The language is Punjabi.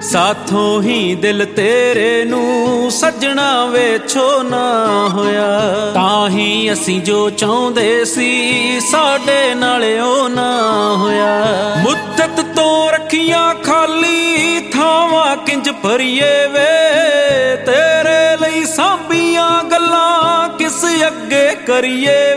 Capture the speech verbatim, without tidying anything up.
ਸਾਥੋਂ ਹੀ ਦਿਲ ਤੇਰੇ ਨੂੰ ਸੱਜਣਾ ਵੇਛੋ ਨਾ ਹੋਇਆ। ਤਾਂ ਹੀ ਅਸੀਂ ਜੋ ਚਾਹੁੰਦੇ ਸੀ ਸਾਡੇ ਨਾਲ ਉਹ ਨਾ ਹੋਇਆ। ਮੁੱਦਤ ਤੋਂ ਰੱਖੀਆਂ ਖਾਲੀ ਥਾਵਾਂ ਕਿੰਜ ਭਰੀਏ ਵੇ, ਤੇਰੇ ਲਈ ਸਾਂਭੀਆਂ ਗੱਲਾਂ ਕਿਸ ਅੱਗੇ ਕਰੀਏ।